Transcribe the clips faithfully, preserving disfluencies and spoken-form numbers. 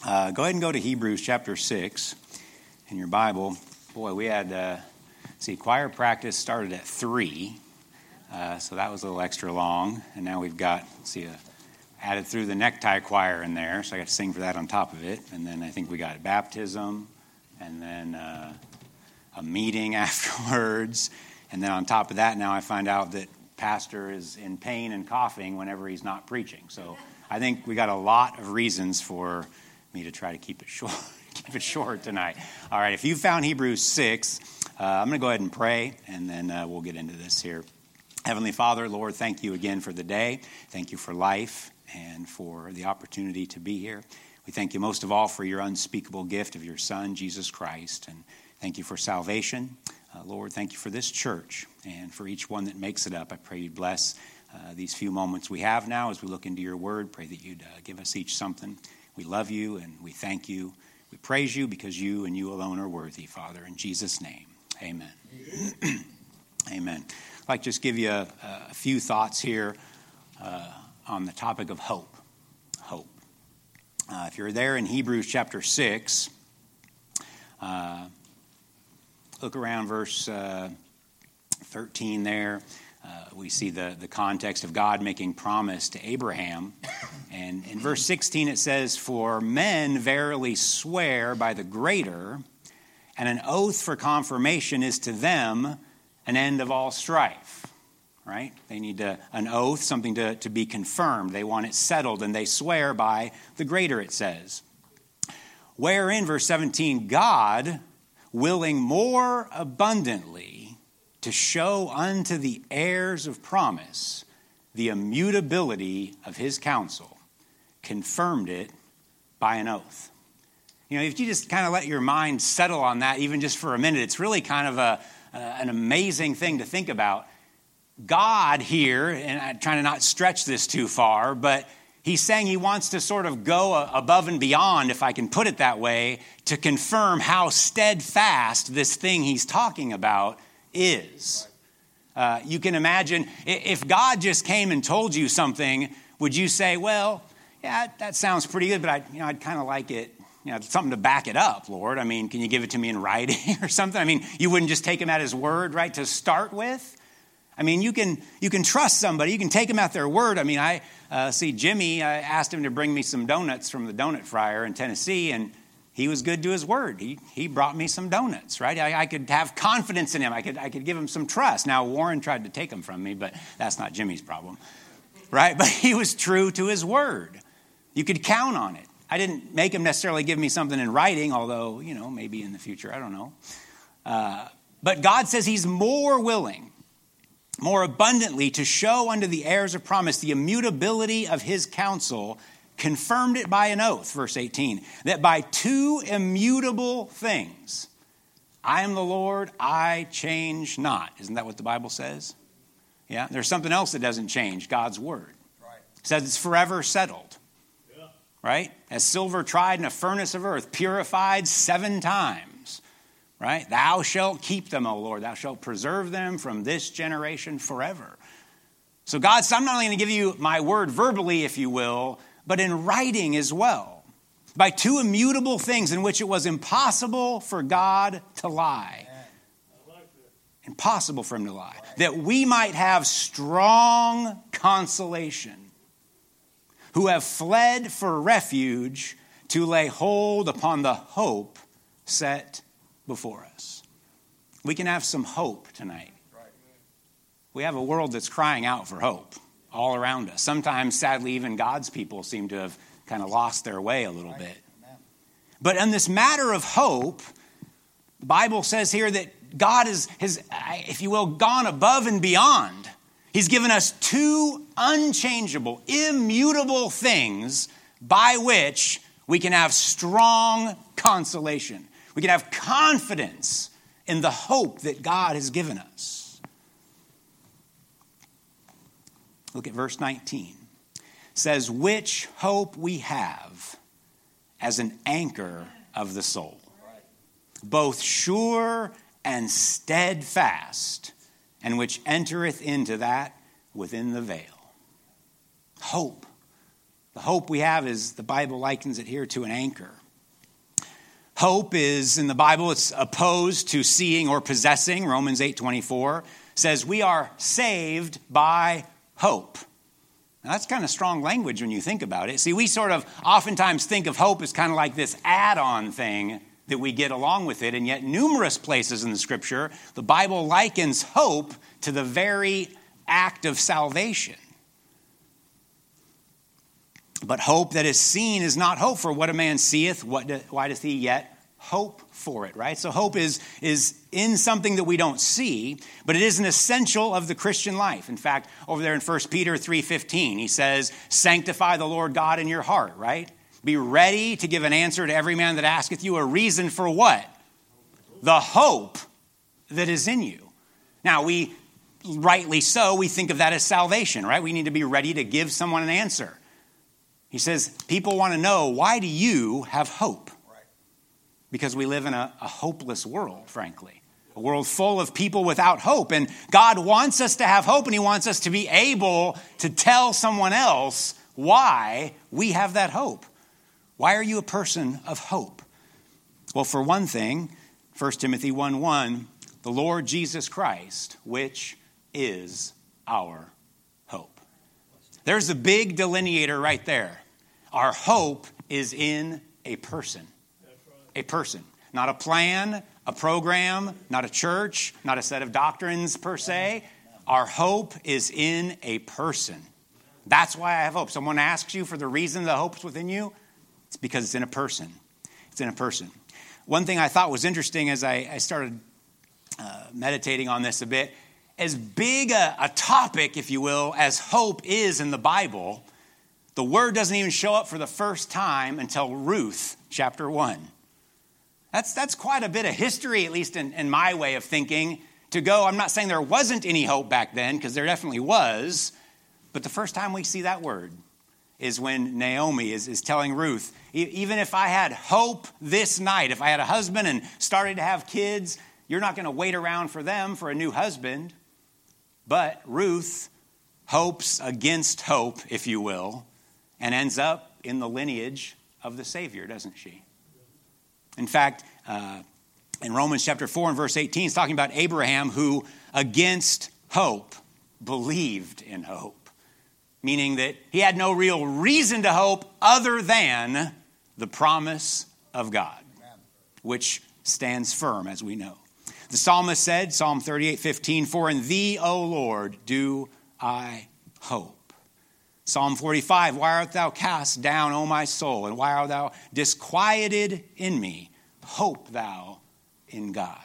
Uh, go ahead and go to Hebrews chapter six in your Bible. Boy, we had, uh, see, choir practice started at three, uh, so that was a little extra long. And now we've got, see, uh, added through the necktie choir in there, so I got to sing for that on top of it. And then I think we got baptism, and then uh, a meeting afterwards. And then on top of that, now I find out that Pastor is in pain and coughing whenever he's not preaching. So I think we got a lot of reasons for me to try to keep it short, keep it short tonight. All right, if you found Hebrews six, uh, I'm going to go ahead and pray, and then uh, we'll get into this here. Heavenly Father, Lord, thank you again for the day. Thank you for life and for the opportunity to be here. We thank you most of all for your unspeakable gift of your Son, Jesus Christ, and thank you for salvation. Uh, Lord, thank you for this church and for each one that makes it up. I pray you bless uh, these few moments we have now as we look into your word. Pray that you'd uh, give us each something. We love you and we thank you. We praise you because you and you alone are worthy, Father. In Jesus' name, amen. Amen. Amen. I'd like to just give you a, a few thoughts here uh, on the topic of hope. Hope. Uh, if you're there in Hebrews chapter six, uh, look around verse uh, thirteen there. Uh, we see the, the context of God making promise to Abraham. And in verse sixteen it says, "For men verily swear by the greater, and an oath for confirmation is to them an end of all strife." Right? They need to, an oath, something to, to be confirmed. They want it settled, and they swear by the greater, it says. Wherein, verse seventeen, God, willing more abundantly to show unto the heirs of promise the immutability of his counsel, confirmed it by an oath. You know, if you just kind of let your mind settle on that, even just for a minute, it's really kind of a uh, an amazing thing to think about. God here, and I'm trying to not stretch this too far, but he's saying he wants to sort of go above and beyond, if I can put it that way, to confirm how steadfast this thing he's talking about is. Uh, you can imagine if God just came and told you something, would you say, well, yeah, that sounds pretty good, but I, you know, I'd kind of like it, you know, something to back it up, Lord. I mean, can you give it to me in writing or something? I mean, you wouldn't just take him at his word, right, to start with? I mean, you can you can trust somebody. You can take them at their word. I mean, I uh, see Jimmy, I asked him to bring me some donuts from the donut fryer in Tennessee, and he was good to his word. He he brought me some donuts, right? I, I could have confidence in him. I could I could give him some trust. Now, Warren tried to take them from me, but that's not Jimmy's problem, right? But he was true to his word. You could count on it. I didn't make him necessarily give me something in writing, although, you know, maybe in the future, I don't know. Uh, but God says he's more willing, more abundantly, to show unto the heirs of promise the immutability of his counsel, confirmed it by an oath, verse eighteen, that by two immutable things, I am the Lord, I change not. Isn't that what the Bible says? Yeah, there's something else that doesn't change, God's word. Right. It says it's forever settled. Yeah. Right? As silver tried in a furnace of earth, purified seven times. Right? Thou shalt keep them, O Lord. Thou shalt preserve them from this generation forever. So God said, I'm not only going to give you my word verbally, if you will, but in writing as well. By two immutable things in which it was impossible for God to lie. Impossible for him to lie. That we might have strong consolation, who have fled for refuge to lay hold upon the hope set before us. We can have some hope tonight. We have a world that's crying out for hope all around us. Sometimes, sadly, even God's people seem to have kind of lost their way a little bit. But in this matter of hope, the Bible says here that God is, has, if you will, gone above and beyond. He's given us two unchangeable, immutable things by which we can have strong consolation. We can have confidence in the hope that God has given us. Look at verse nineteen. It says, which hope we have as an anchor of the soul, both sure and steadfast, and which entereth into that within the veil. Hope. The hope we have is, the Bible likens it here to an anchor. Hope is, in the Bible, it's opposed to seeing or possessing. Romans eight twenty-four says we are saved by hope. Now, that's kind of strong language when you think about it. See, we sort of oftentimes think of hope as kind of like this add-on thing that we get along with it, and yet numerous places in the Scripture, the Bible likens hope to the very act of salvation. But hope that is seen is not hope, for what a man seeth, what do, why doth he yet hope for it, right? So hope is, is in something that we don't see, but it is an essential of the Christian life. In fact, over there in First Peter three fifteen, he says, sanctify the Lord God in your heart, right? Be ready to give an answer to every man that asketh you a reason for what? The hope that is in you. Now, we, rightly so, we think of that as salvation, right? We need to be ready to give someone an answer. He says, people want to know, why do you have hope? Because we live in a, a hopeless world, frankly. A world full of people without hope. And God wants us to have hope, and he wants us to be able to tell someone else why we have that hope. Why are you a person of hope? Well, for one thing, First Timothy one one, the Lord Jesus Christ, which is our hope. There's a big delineator right there. Our hope is in a person. A person. Not a plan, a program, not a church, not a set of doctrines per se. Our hope is in a person. That's why I have hope. Someone asks you for the reason the hope is within you, it's because it's in a person. It's in a person. One thing I thought was interesting as I, I started uh, meditating on this a bit, as big a, a topic, if you will, as hope is in the Bible, the word doesn't even show up for the first time until Ruth chapter one. That's, that's quite a bit of history, at least in, in my way of thinking, to go. I'm not saying there wasn't any hope back then, because there definitely was. But the first time we see that word is when Naomi is, is telling Ruth, even if I had hope this night, if I had a husband and started to have kids, you're not going to wait around for them for a new husband. But Ruth hopes against hope, if you will, and ends up in the lineage of the Savior, doesn't she? In fact, uh, in Romans chapter four and verse eighteen, it's talking about Abraham who, against hope, believed in hope. Meaning that he had no real reason to hope other than the promise of God, which stands firm, as we know. The psalmist said, Psalm thirty-eight fifteen, for in thee, O Lord, do I hope. Psalm forty-five, why art thou cast down, O my soul, and why art thou disquieted in me? Hope thou in God.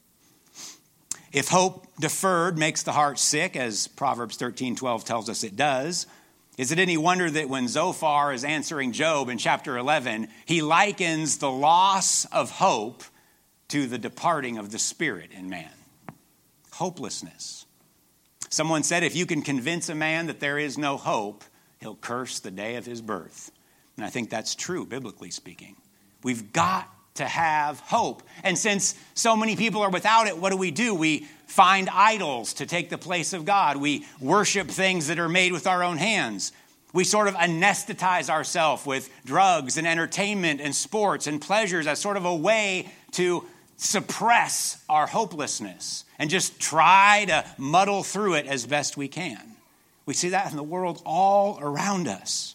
If hope deferred makes the heart sick, as Proverbs thirteen twelve tells us it does, is it any wonder that when Zophar is answering Job in chapter eleven, he likens the loss of hope to the departing of the spirit in man? Hopelessness. Someone said, if you can convince a man that there is no hope, he'll curse the day of his birth. And I think that's true, biblically speaking. We've got to have hope. And since so many people are without it, what do we do? We find idols to take the place of God. We worship things that are made with our own hands. We sort of anesthetize ourselves with drugs and entertainment and sports and pleasures as sort of a way to suppress our hopelessness and just try to muddle through it as best we can. We see that in the world all around us.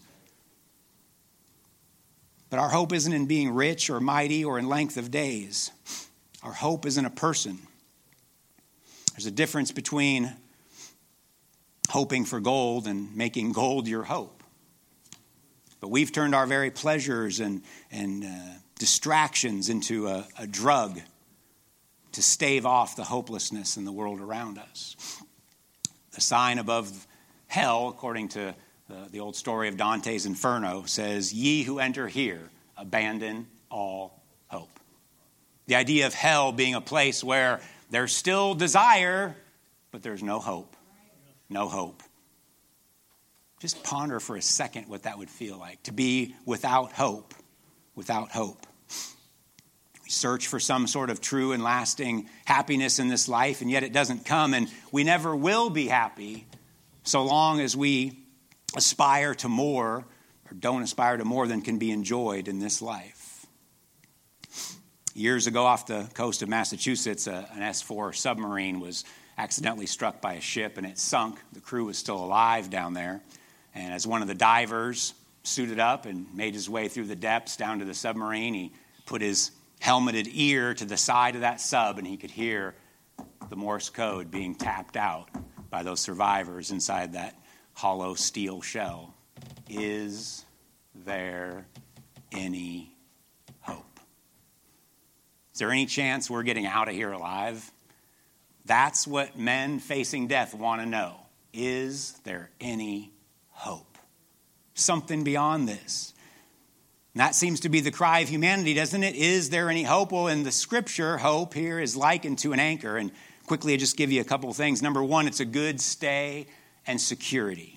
But our hope isn't in being rich or mighty or in length of days. Our hope is in a person. There's a difference between hoping for gold and making gold your hope. But we've turned our very pleasures and, and uh, distractions into a, a drug to stave off the hopelessness in the world around us. The sign above hell, according to the, the old story of Dante's Inferno, says, ye who enter here, abandon all hope. The idea of hell being a place where there's still desire, but there's no hope. No hope. Just ponder for a second what that would feel like, to be without hope, without hope. We search for some sort of true and lasting happiness in this life, and yet it doesn't come, and we never will be happy so long as we aspire to more or don't aspire to more than can be enjoyed in this life. Years ago off the coast of Massachusetts, a, an S four submarine was accidentally struck by a ship and it sunk. The crew was still alive down there. And as one of the divers suited up and made his way through the depths down to the submarine, he put his helmeted ear to the side of that sub and he could hear the Morse code being tapped out by those survivors inside that hollow steel shell. Is there any hope? Is there any chance we're getting out of here alive? That's what men facing death want to know. Is there any hope? Something beyond this. And that seems to be the cry of humanity, doesn't it? Is there any hope? Well, in the scripture, hope here is likened to an anchor. And quickly, I'll just give you a couple of things. Number one, it's a good stay and security.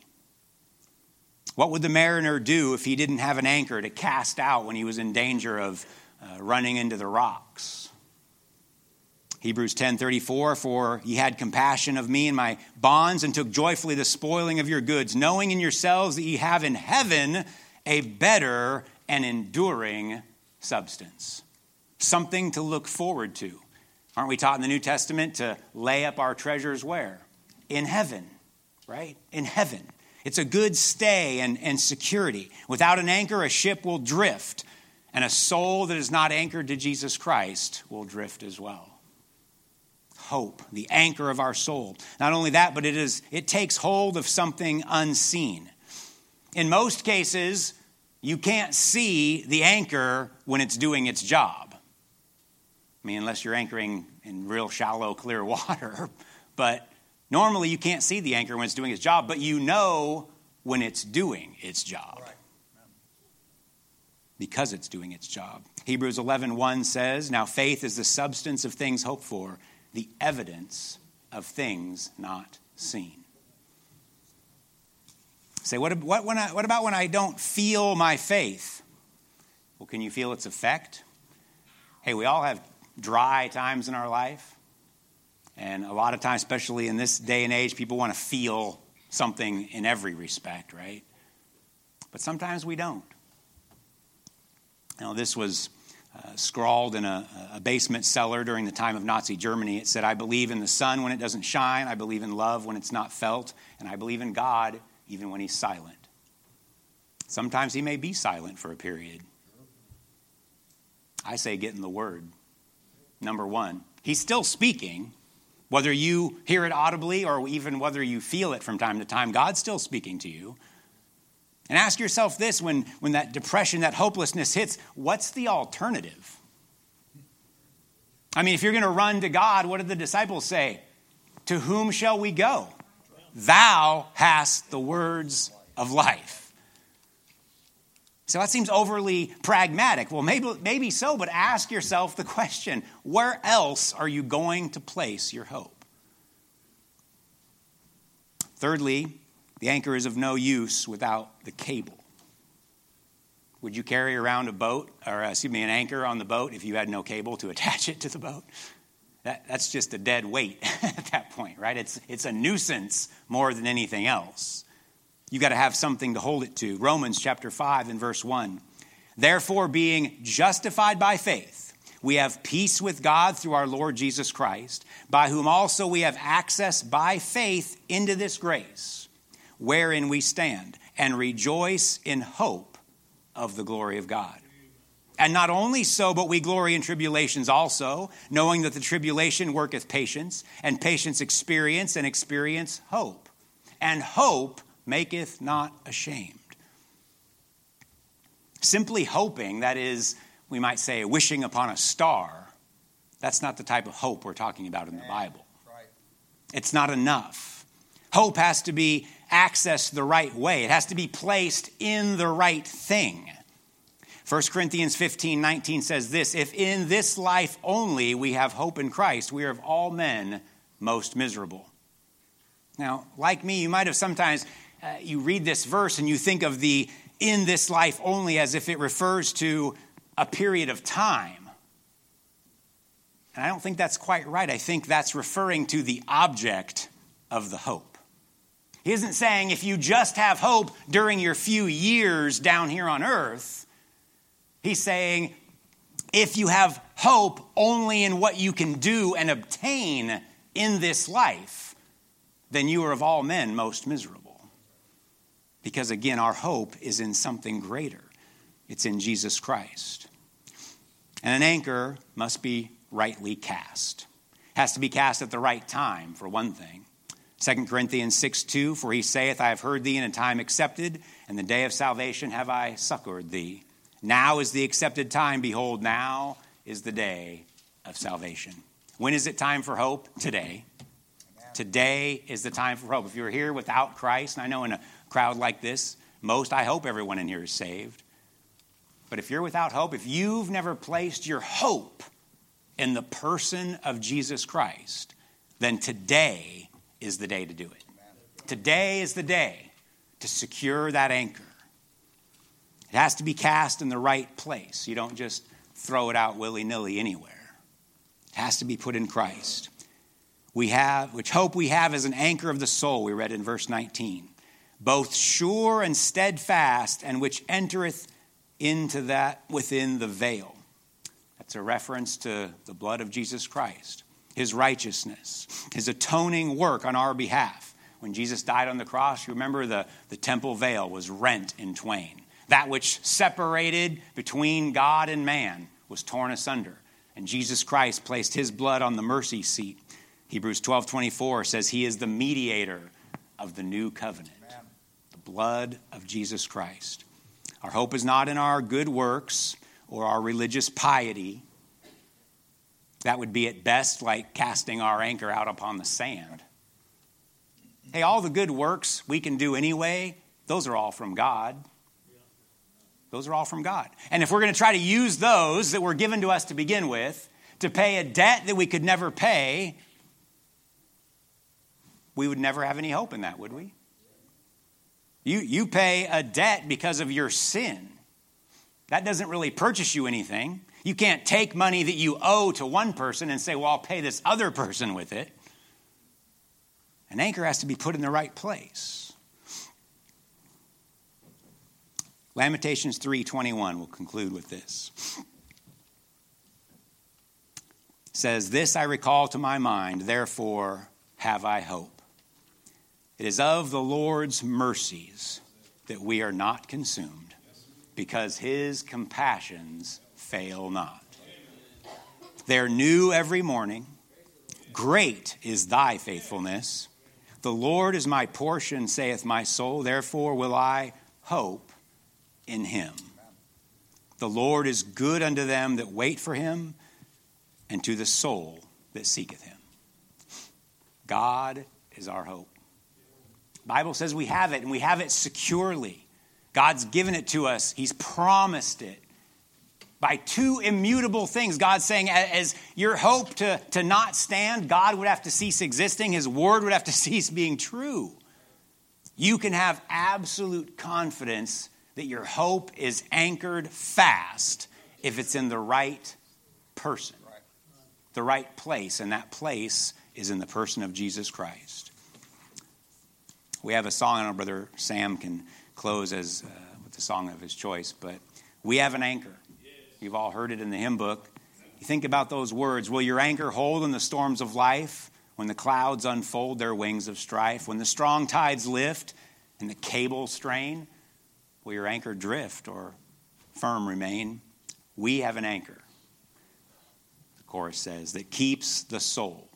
What would the mariner do if he didn't have an anchor to cast out when he was in danger of uh, running into the rocks? Hebrews ten thirty-four, for ye had compassion of me and my bonds, and took joyfully the spoiling of your goods, knowing in yourselves that ye have in heaven a better and enduring substance. Something to look forward to. Aren't we taught in the New Testament to lay up our treasures where? In heaven, right? In heaven. It's a good stay and, and security. Without an anchor, a ship will drift, and a soul that is not anchored to Jesus Christ will drift as well. Hope, the anchor of our soul. Not only that, but it is it takes hold of something unseen. In most cases, you can't see the anchor when it's doing its job. I mean, unless you're anchoring in real shallow, clear water. But normally you can't see the anchor when it's doing its job, but you know when it's doing its job. Right. Because it's doing its job. Hebrews eleven one says, now faith is the substance of things hoped for, the evidence of things not seen. Say, what, what, when I, what about when I don't feel my faith? Well, can you feel its effect? Hey, we all have dry times in our life. And a lot of times, especially in this day and age, people want to feel something in every respect, right? But sometimes we don't. Now, this was uh, scrawled in a, a basement cellar during the time of Nazi Germany. It said, I believe in the sun when it doesn't shine. I believe in love when it's not felt. And I believe in God even when he's silent. Sometimes he may be silent for a period. I say get in the Word. Number one, he's still speaking. Whether you hear it audibly or even whether you feel it from time to time, God's still speaking to you. And ask yourself this, when, when that depression, that hopelessness hits, what's the alternative? I mean, if you're going to run to God, what did the disciples say? To whom shall we go? Thou hast the words of life. So that seems overly pragmatic. Well, maybe, maybe so, but ask yourself the question, where else are you going to place your hope? Thirdly, the anchor is of no use without the cable. Would you carry around a boat, or uh, excuse me, an anchor on the boat if you had no cable to attach it to the boat? That, that's just a dead weight at that point, right? It's, it's a nuisance more than anything else. You got to have something to hold it to. Romans chapter five and verse one. Therefore, being justified by faith, we have peace with God through our Lord Jesus Christ, by whom also we have access by faith into this grace, wherein we stand, and rejoice in hope of the glory of God. And not only so, but we glory in tribulations also, knowing that the tribulation worketh patience, and patience experience, and experience hope. And hope maketh not ashamed. Simply hoping, that is, we might say, wishing upon a star, that's not the type of hope we're talking about in the Bible. It's not enough. Hope has to be accessed the right way. It has to be placed in the right thing. First Corinthians fifteen nineteen says this, if in this life only we have hope in Christ, we are of all men most miserable. Now, like me, you might have sometimes, uh, you read this verse and you think of the in this life only as if it refers to a period of time. And I don't think that's quite right. I think that's referring to the object of the hope. He isn't saying if you just have hope during your few years down here on earth. He's saying if you have hope only in what you can do and obtain in this life, then you are of all men most miserable. Because again, our hope is in something greater. It's in Jesus Christ. And an anchor must be rightly cast. It has to be cast at the right time, for one thing. Second Corinthians six two, for he saith, I have heard thee in a time accepted, and the day of salvation have I succored thee. Now is the accepted time, behold, now is the day of salvation. When is it time for hope? Today. Amen. Today is the time for hope. If you're here without Christ, and I know in a crowd like this, most, I hope everyone in here is saved. But if you're without hope, if you've never placed your hope in the person of Jesus Christ, then today is the day to do it. Today is the day to secure that anchor. It has to be cast in the right place. You don't just throw it out willy-nilly anywhere. It has to be put in Christ. We have, which hope we have is an anchor of the soul, we read in verse nineteen. Both sure and steadfast, and which entereth into that within the veil. That's a reference to the blood of Jesus Christ, his righteousness, his atoning work on our behalf. When Jesus died on the cross, you remember the, the temple veil was rent in twain. That which separated between God and man was torn asunder. And Jesus Christ placed his blood on the mercy seat. Hebrews twelve twenty-four says he is the mediator of the new covenant. Amen. The blood of Jesus Christ. Our hope is not in our good works or our religious piety. That would be at best like casting our anchor out upon the sand. Hey, all the good works we can do anyway, those are all from God. Those are all from God. And if we're going to try to use those that were given to us to begin with to pay a debt that we could never pay, we would never have any hope in that, would we? You, you pay a debt because of your sin. That doesn't really purchase you anything. You can't take money that you owe to one person and say, well, I'll pay this other person with it. An anchor has to be put in the right place. Lamentations three twenty-one will conclude with this. It says, this I recall to my mind, therefore have I hope. It is of the Lord's mercies that we are not consumed, because his compassions fail not. They are new every morning. Great is thy faithfulness. The Lord is my portion, saith my soul. Therefore will I hope in him. The Lord is good unto them that wait for him, and to the soul that seeketh him. God is our hope. The Bible says we have it, and we have it securely. God's given it to us. He's promised it. By two immutable things. God's saying, as your hope to, to not stand, God would have to cease existing. His word would have to cease being true. You can have absolute confidence that your hope is anchored fast if it's in the right person, the right place, and that place is in the person of Jesus Christ. We have a song, and our brother Sam can close as uh, with the song of his choice, but we have an anchor. You've all heard it in the hymn book. You think about those words. Will your anchor hold in the storms of life, when the clouds unfold their wings of strife, when the strong tides lift and the cable strain? Will your anchor drift or firm remain? We have an anchor, the chorus says, that keeps the soul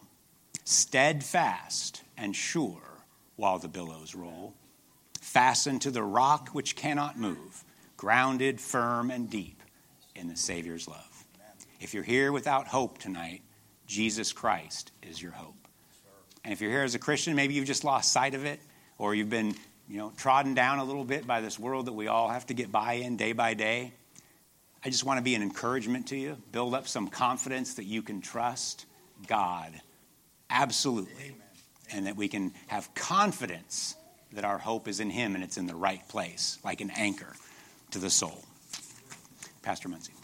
steadfast and sure while the billows roll, fastened to the rock which cannot move, grounded firm and deep in the Savior's love. If you're here without hope tonight, Jesus Christ is your hope. And if you're here as a Christian, maybe you've just lost sight of it, or you've been you know, trodden down a little bit by this world that we all have to get by in day by day. I just want to be an encouragement to you. Build up some confidence that you can trust God. Absolutely. Amen. And that we can have confidence that our hope is in him and it's in the right place, like an anchor to the soul. Pastor Muncie.